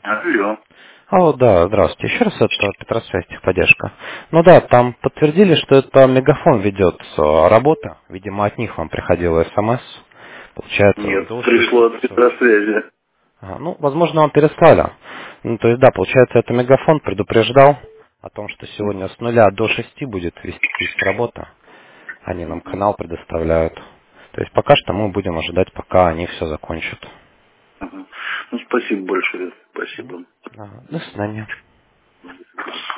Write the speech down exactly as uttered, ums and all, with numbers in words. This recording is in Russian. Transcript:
Алло. Алло, да, здравствуйте. Еще раз это Петросвязь, техподдержка. Ну да, там подтвердили, что это Мегафон ведет э, работы. Видимо, от них вам приходила СМС. Получается, Нет, до пришло шести от часов. Петросвязи. Ага, ну, возможно, вам переслали. Ну, то есть, да, получается, это Мегафон предупреждал о том, что сегодня с нуля до шести будет вестись работа. Они нам канал предоставляют. То есть, пока что мы будем ожидать, пока они все закончат. Ага. Ну, спасибо большое. Спасибо. Ага, до свидания.